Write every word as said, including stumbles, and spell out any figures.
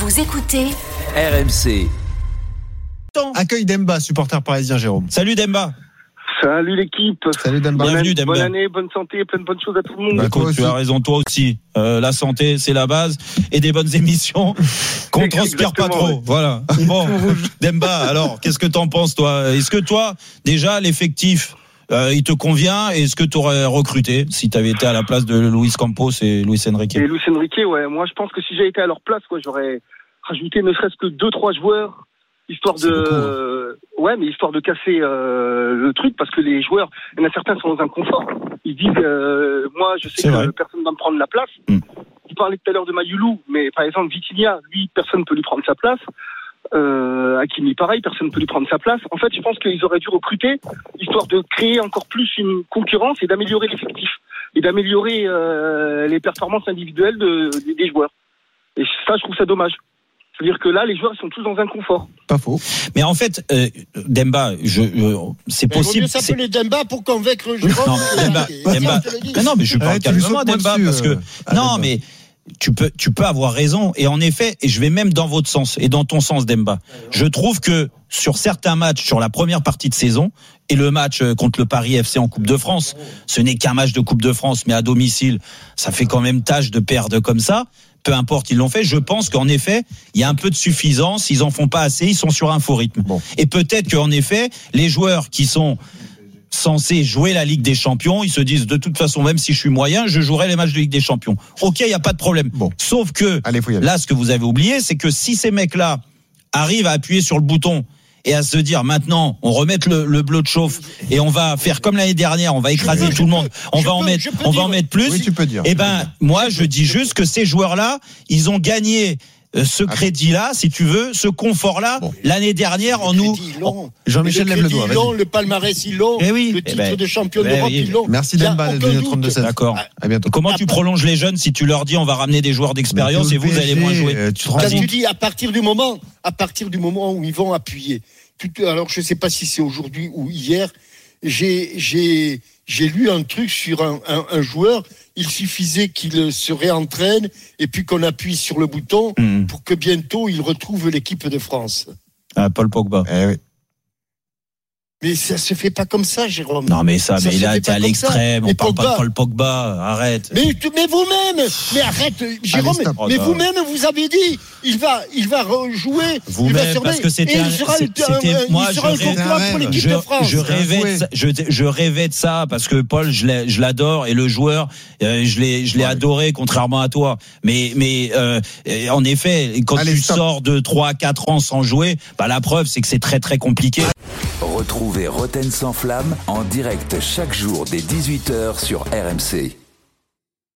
Vous écoutez R M C. Accueil Demba, supporter parisien, Jérôme. Salut Demba. Salut l'équipe. Salut Demba. Bienvenue bonne, Demba. bonne année, bonne santé, plein de bonnes choses à tout le monde. Bah, Écoute, tu as raison, toi aussi. Euh, la santé, c'est la base, et des bonnes émissions qu'on transpire pas trop. Ouais. Voilà. Bon, Demba, alors, qu'est-ce que t'en penses, toi? Est-ce que toi, déjà, l'effectif, euh, il te convient? Est-ce que tu aurais recruté si tu avais été à la place de Luis Campos et Luis Enrique? Et Luis Enrique, ouais. Moi, je pense que si j'avais été à leur place, quoi, j'aurais rajouté ne serait-ce que deux, trois joueurs. Histoire C'est de, beaucoup, euh, ouais, mais histoire de casser euh, le truc, parce que les joueurs, il y en a certains sont dans un confort. Ils disent, euh, moi, je sais C'est que vrai. personne va me prendre la place. Mm. Vous parlez tout à l'heure de Mayoulou, mais par exemple Vitinha, lui, personne ne peut lui prendre sa place. Euh, Hakimi, pareil, personne ne peut lui prendre sa place. En fait, je pense qu'ils auraient dû recruter, histoire de créer encore plus une concurrence et d'améliorer l'effectif et d'améliorer euh, les performances individuelles de, de, des joueurs. Et ça, je trouve ça dommage. C'est-à-dire que là, les joueurs sont tous dans un confort. Pas faux. Mais en fait, euh, Demba, je, je, c'est Mais possible. Il vaut mieux s'appeler Demba pour convaincre Jérôme. Non, mais Demba, Demba. Mais non, mais je parle Ouais, tu lui calmement, sautes moins Demba, dessus, parce que euh, à non, Demba. mais tu peux, tu peux avoir raison. Et en effet, et je vais même dans votre sens et dans ton sens, Demba. Je trouve que sur certains matchs, sur la première partie de saison et le match contre le Paris F C en Coupe de France, ce n'est qu'un match de Coupe de France, mais à domicile, ça fait quand même tâche de perdre comme ça. Peu importe, ils l'ont fait. Je pense qu'en effet, il y a un peu de suffisance. Ils en font pas assez. Ils sont sur un faux rythme. Bon. Et peut-être qu'en effet, les joueurs qui sont censés jouer la Ligue des Champions, ils se disent de toute façon, même si je suis moyen, je jouerai les matchs de Ligue des Champions. Ok, il y a pas de problème. Bon. Sauf que Allez, faut y aller. là, ce que vous avez oublié, c'est que si ces mecs-là arrivent à appuyer sur le bouton et à se dire maintenant, on remet le, le bleu de chauffe et on va faire comme l'année dernière, on va écraser peux, tout le monde, on je va en peux, mettre, je peux on va dire- en mettre plus. Oui, tu peux dire. Eh ben, moi, je dis juste que ces joueurs-là, ils ont gagné euh, ce Ah bon. crédit-là, si tu veux, ce confort-là, Bon. l'année dernière en nous. Crédit, ils l'ont. Jean-Michel Le lève le crédit, doigt, ils l'ont, vas-y. le palmarès, ils l'ont. Eh oui. Le Eh titre ben, de champion eh d'Europe, oui. ils l'ont. Merci Il y a Demba aucun de doute. trente deux seize. D'accord. À bientôt. Comment tu prolonges les jeunes si tu leur dis on va ramener des joueurs d'expérience et vous allez moins jouer? Euh, Tu te rends Quand Vas-y. tu dis à partir du moment, à partir du moment où ils vont appuyer. Tout- alors je sais pas si c'est aujourd'hui ou hier, j'ai j'ai j'ai lu un truc sur un, un, un joueur. Il suffisait qu'il se réentraîne et puis qu'on appuie sur le bouton Mmh. pour que bientôt il retrouve l'équipe de France. Ah, Paul Pogba. Eh oui. Mais ça se fait pas comme ça, Jérôme. Non mais ça, Ça mais se là fait t'es pas à comme l'extrême. ça. On Et parle pas Pogba. de Paul Pogba. Arrête. Mais, mais vous-même, mais arrête, Jérôme, stop. mais Oh, non. vous-même, vous avez dit, il va, il va rejouer, il va Vous-même, surveiller, parce que c'était et un- il sera, c'était- un- c'était- moi, il sera je un rêve- concurrent pour l'équipe Je, de France. je rêvais, de ça, je, je rêvais de ça parce que Paul, je, l'ai- je l'adore et le joueur, euh, je l'ai, je l'ai adoré contrairement à toi. Mais, mais euh, en effet, quand Allez, tu stop. sors de trois à quatre ans sans jouer, bah la preuve c'est que c'est très très compliqué. Retrouvez Roten sans flamme en direct chaque jour dès dix-huit heures sur R M C.